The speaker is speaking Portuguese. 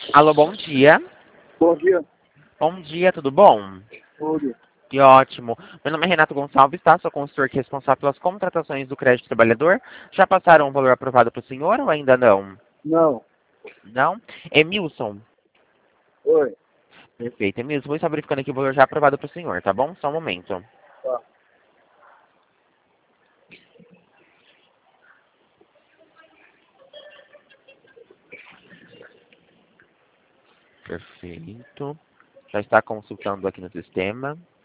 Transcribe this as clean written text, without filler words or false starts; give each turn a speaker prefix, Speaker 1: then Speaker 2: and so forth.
Speaker 1: Alô, bom dia.
Speaker 2: Bom dia.
Speaker 1: Bom dia, tudo bom?
Speaker 2: Tudo.
Speaker 1: Que ótimo. Meu nome é Renato Gonçalves, tá? Sou consultor aqui responsável pelas contratações do crédito trabalhador. Já passaram o valor aprovado para o senhor ou ainda não?
Speaker 2: Não.
Speaker 1: Não? Emilson.
Speaker 2: Oi.
Speaker 1: Perfeito. Emilson, vou estar verificando aqui o valor já aprovado para o senhor, tá bom? Só um momento.
Speaker 2: Tá.
Speaker 1: Perfeito. Já está consultando aqui no sistema.